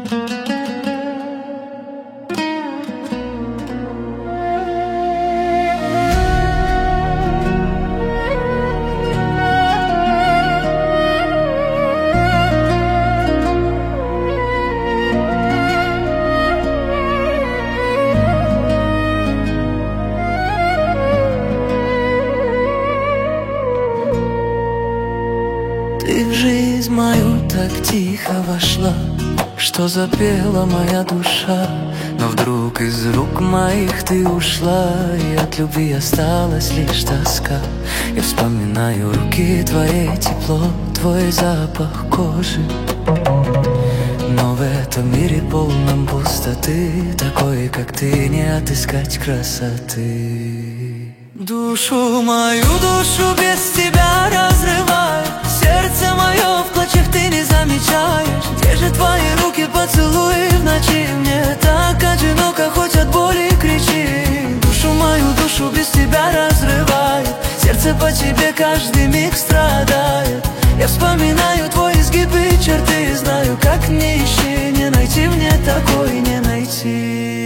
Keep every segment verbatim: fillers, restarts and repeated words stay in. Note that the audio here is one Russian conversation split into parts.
Ты в жизнь мою так тихо вошла, что запела моя душа. Но вдруг из рук моих ты ушла, и от любви осталась лишь тоска. Я вспоминаю руки твои, тепло, твой запах кожи. Но в этом мире полном пустоты, такой, как ты, не отыскать красоты. Душу мою, душу без тебя разрывает, сердце мое в клочьях ты не замечаешь. Где же твои руки, поцелуи в ночи? Мне так одиноко, хоть от боли кричи. Душу мою, душу без тебя разрывает, сердце по тебе каждый миг страдает. Я вспоминаю твой изгиб и черты, знаю, как не ищи, не найти мне такой, не найти.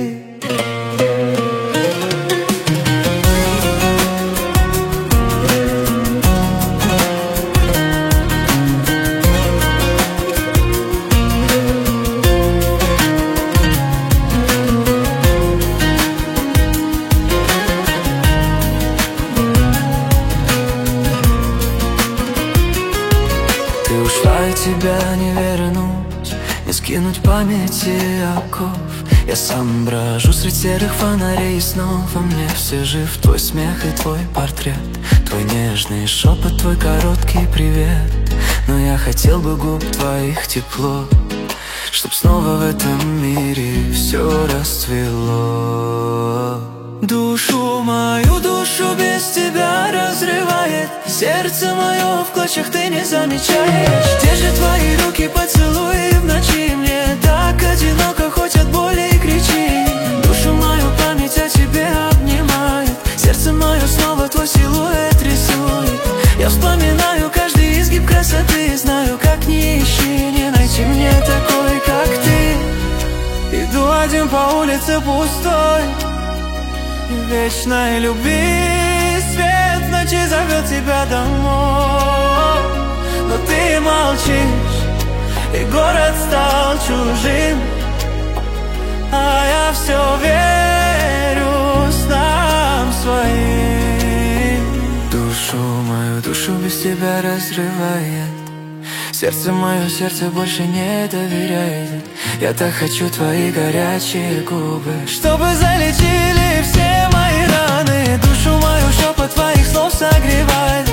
Тебя не вернуть, не скинуть памяти оков. Я сам брожу среди серых фонарей, и снова мне все жив твой смех и твой портрет, твой нежный шепот, твой короткий привет. Но я хотел бы губ твоих тепло, чтоб снова в этом мире все расцвело. Душу мою, душу без тебя разрывает, сердце мое в клочьях ты не замечаешь. Где же твои руки, поцелуи в ночи? Мне так одиноко, хоть от боли кричи. Душу мою память о тебе обнимает, сердце мое снова твой силуэт рисует. Я вспоминаю каждый изгиб красоты, знаю, как не ищи, не найти мне такой, как ты. Иду один по улице пустой, вечной любви свет в ночи зовет тебя домой. Но ты молчишь, и город стал чужим, а я все верю снам своим. Душу мою, душу без тебя разрывает, сердце мое, сердце больше не доверяет. Я так хочу твои горячие губы, чтобы залечили все мои раны. Душу мою шепот твоих слов согревает.